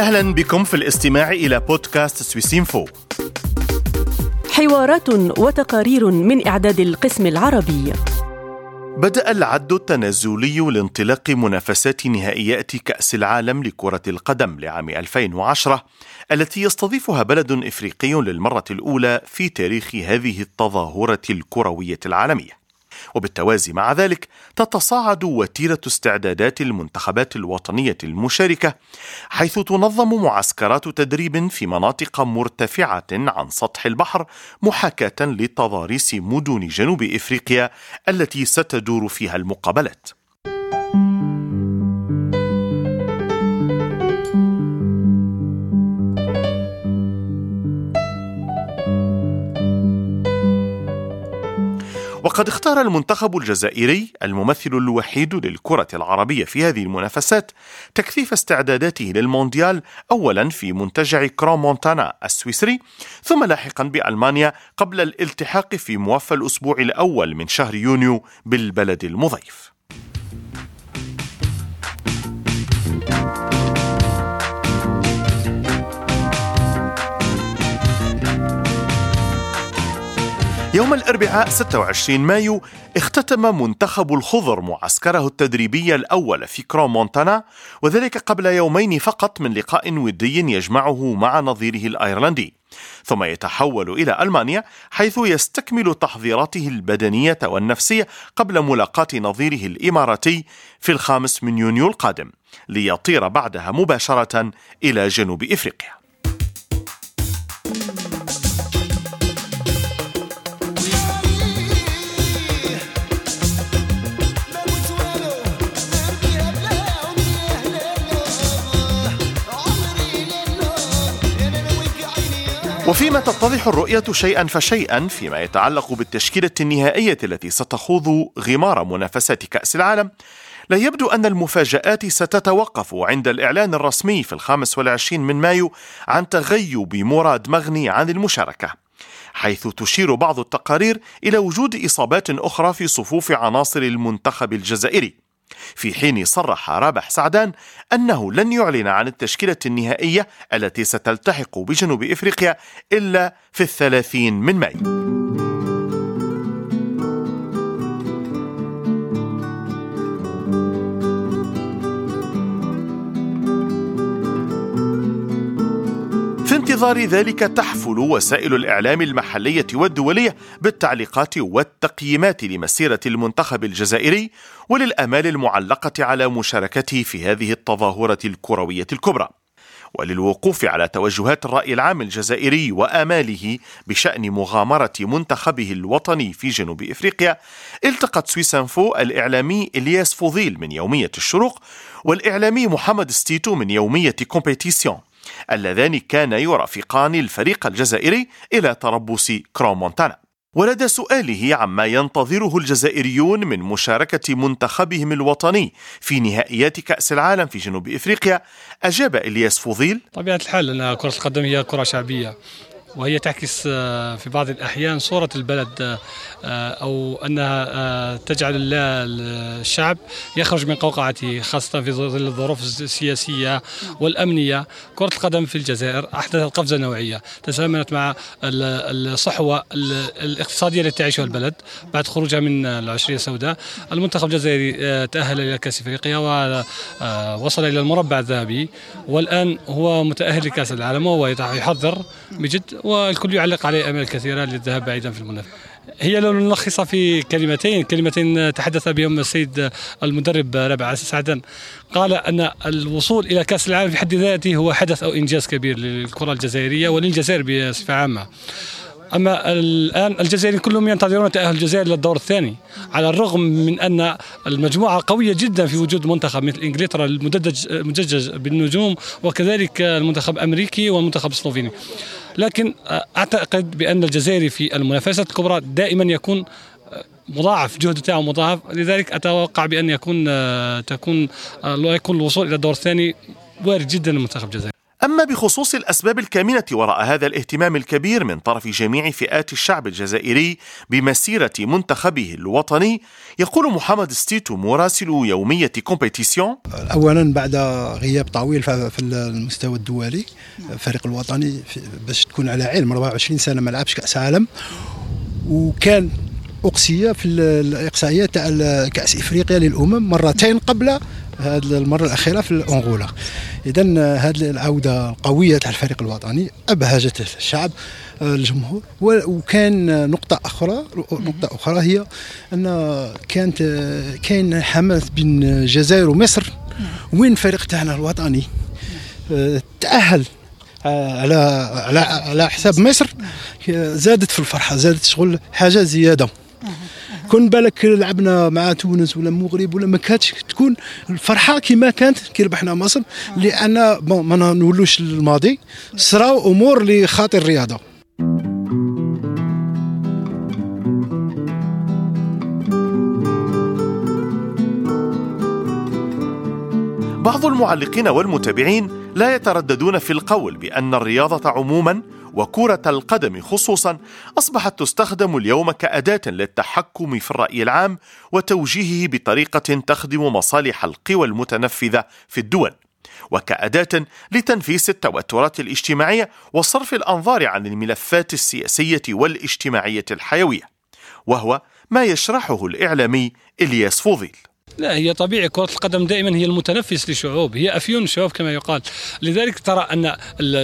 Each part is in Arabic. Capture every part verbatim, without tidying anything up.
أهلا بكم في الاستماع إلى بودكاست سويسينفو. حوارات وتقارير من إعداد القسم العربي. بدأ العد التنازلي لانطلاق منافسات نهائيات كأس العالم لكرة القدم لعام ألفين وعشرة التي يستضيفها بلد إفريقي للمرة الأولى في تاريخ هذه التظاهرة الكروية العالمية. وبالتوازي مع ذلك تتصاعد وتيرة استعدادات المنتخبات الوطنية المشاركة، حيث تنظم معسكرات تدريب في مناطق مرتفعة عن سطح البحر محاكاة لتضاريس مدن جنوب إفريقيا التي ستدور فيها المقابلات. وقد اختار المنتخب الجزائري الممثل الوحيد للكرة العربية في هذه المنافسات تكثيف استعداداته للمونديال، أولا في منتجع كرون مونتانا السويسري، ثم لاحقا بألمانيا، قبل الالتحاق في موفى الأسبوع الأول من شهر يونيو بالبلد المضيف. يوم الأربعاء ستة وعشرين مايو اختتم منتخب الخضر معسكره التدريبي الأول في كرون مونتانا، وذلك قبل يومين فقط من لقاء ودي يجمعه مع نظيره الأيرلندي، ثم يتحول إلى ألمانيا حيث يستكمل تحضيراته البدنية والنفسية قبل ملاقاة نظيره الإماراتي في الخامس من يونيو القادم، ليطير بعدها مباشرة إلى جنوب إفريقيا. وفيما تتضح الرؤية شيئا فشيئا فيما يتعلق بالتشكيلة النهائية التي ستخوض غمار منافسات كأس العالم، لا يبدو أن المفاجآت ستتوقف عند الإعلان الرسمي في الخامس والعشرين من مايو عن تغيب مراد مغني عن المشاركة، حيث تشير بعض التقارير إلى وجود إصابات أخرى في صفوف عناصر المنتخب الجزائري، في حين صرح رابح سعدان أنه لن يعلن عن التشكيلة النهائية التي ستلتحق بجنوب إفريقيا إلا في الثلاثين من مايو. في انتظار ذلك تحفل وسائل الإعلام المحلية والدولية بالتعليقات والتقييمات لمسيرة المنتخب الجزائري وللآمال المعلقة على مشاركته في هذه التظاهرة الكروية الكبرى، وللوقوف على توجهات الرأي العام الجزائري وآماله بشأن مغامرة منتخبه الوطني في جنوب إفريقيا. التقت سويسينفو الإعلامي إلياس فوضيل من يومية الشروق والإعلامي محمد ستيتو من يومية كومبيتيسيون، اللذان كانا يرافقان الفريق الجزائري إلى تربص كرون مونتانا. ولدى سؤاله عما ينتظره الجزائريون من مشاركة منتخبهم الوطني في نهائيات كأس العالم في جنوب إفريقيا، أجاب إلياس فوضيل: طبيعة الحال أن كرة القدم هي كرة شعبية، وهي تعكس في بعض الأحيان صورة البلد، أو أنها تجعل الشعب يخرج من قوقعته، خاصة في ظل الظروف السياسية والأمنية. كرة القدم في الجزائر أحدثت قفزة نوعية تزامنت مع الصحوة الاقتصادية التي تعيشها البلد بعد خروجها من العشرية السوداء. المنتخب الجزائري تأهل إلى كأس أفريقيا ووصل إلى المربع الذهبي، والآن هو متأهل لكأس العالم وهو يحضر بجد، والكل يعلق عليه أمال كثيرة للذهاب بعيدا في المنافسة. هي لو نلخصها في كلمتين كلمتين تحدث بهم السيد المدرب رابح سعدان، قال أن الوصول إلى كأس العالم في حد ذاته هو حدث أو إنجاز كبير للكرة الجزائرية وللجزائر بصفة عامة. أما الآن الجزائريين كلهم ينتظرون تأهل الجزائر للدور الثاني، على الرغم من أن المجموعة قوية جدا في وجود منتخب مثل إنجلترا المدجج مدجج بالنجوم، وكذلك المنتخب الأمريكي والمنتخب السلوفيني. لكن أعتقد بأن الجزائري في المنافسات الكبرى دائما يكون مضاعف، جهد تاعه مضاعف، لذلك أتوقع بأن يكون تكون يكون الوصول إلى الدور الثاني وارد جدا للمنتخب الجزائري. أما بخصوص الأسباب الكامنة وراء هذا الاهتمام الكبير من طرف جميع فئات الشعب الجزائري بمسيرة منتخبه الوطني، يقول محمد ستيتو مراسل يومية كومبيتيسيون: أولا بعد غياب طويل في المستوى الدولي، الفريق الوطني باش تكون على علم أربعة وعشرين سنة ما لعبش كأس عالم، وكان أقصية في الإقصائيات تاع كأس إفريقيا للأمم مرتين قبل هذه المرة الأخيرة في الأنغولا. إذن هذه العودة القوية تاع الفريق الوطني أبهجت الشعب الجمهور. وكان نقطة أخرى نقطة أخرى هي أن كانت كاين حماس بين الجزائر ومصر، وين الفريق تاعنا الوطني تأهل على على على حساب مصر، زادت في الفرحة، زادت شغل حاجة زيادة. كون بالك لعبنا مع تونس ولا المغرب ولا ما كانتش تكون الفرحه كما كانت كي ربحنا مصر، لان ما نولوش الماضي، صراو امور لخاطر الرياضه. بعض المعلقين والمتابعين لا يترددون في القول بأن الرياضة عموما وكرة القدم خصوصا أصبحت تستخدم اليوم كأداة للتحكم في الرأي العام وتوجيهه بطريقة تخدم مصالح القوى المتنفذة في الدول، وكأداة لتنفيس التوترات الاجتماعية وصرف الأنظار عن الملفات السياسية والاجتماعية الحيوية، وهو ما يشرحه الإعلامي إلياس فوضيل. لا، هي طبيعي، كرة القدم دائما هي المتنفس لشعوب، هي أفيون الشعوب كما يقال. لذلك ترى أن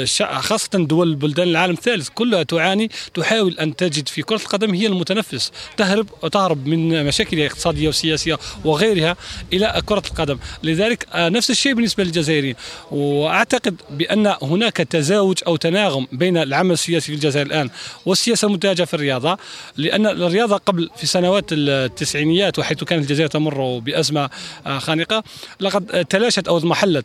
خاصة دول بلدان العالم الثالث كلها تعاني، تحاول أن تجد في كرة القدم هي المتنفس، تهرب وتهرب من مشاكل اقتصادية وسياسية وغيرها إلى كرة القدم. لذلك نفس الشيء بالنسبة للجزائريين، وأعتقد بأن هناك تزاوج أو تناغم بين العمل السياسي في الجزائر الآن والسياسة المنتهجة في الرياضة، لأن الرياضة قبل في سنوات التسعينيات وحيث كانت الجزائر تمر بأزمة خانقة لقد تلاشت أو اضمحلت،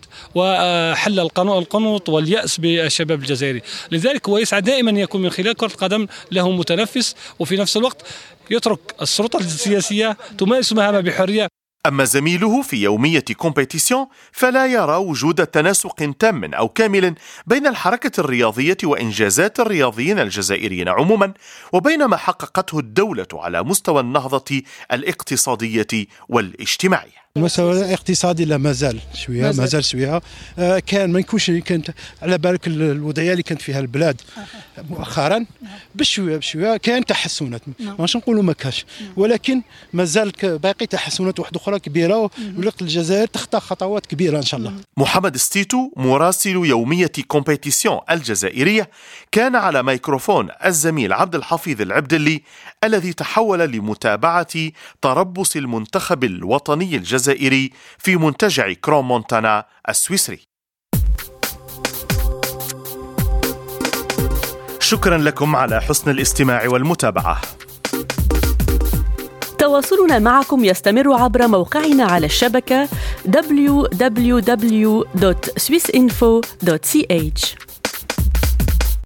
وحل القنوط واليأس بالشباب الجزائري. لذلك هو يسعى دائما أن يكون من خلال كرة القدم له متنفس، وفي نفس الوقت يترك السلطة السياسية تمارس مهامها بحرية. أما زميله في يومية كومبيتيسيون فلا يرى وجود تناسق تام أو كامل بين الحركة الرياضية وإنجازات الرياضيين الجزائريين عموما وبين ما حققته الدولة على مستوى النهضة الاقتصادية والاجتماعية. المستوى الاقتصادي لا مازال شويه مازال شويه آه كان ما يكونش كانت على بالك الوضعيه اللي كانت فيها البلاد مؤخرا بشويه بشويه كان تحسنات، ماشي نقولوا ما كاش، ولكن مازال باقي تحسنات واحده اخرى كبيره، ولقت الجزائر تخطى خطوات كبيره ان شاء الله. محمد ستيتو مراسل يوميه كومبيتيسيون الجزائريه كان على ميكروفون الزميل عبد الحفيظ العبدلي الذي تحول لمتابعه تربص المنتخب الوطني الجزائري الجزائري في منتجع كروم مونتانا السويسري. شكرا لكم على حسن الاستماع والمتابعة. تواصلنا معكم يستمر عبر موقعنا على الشبكة دبليو دبليو دبليو دوت سويس إنفو دوت سي إتش.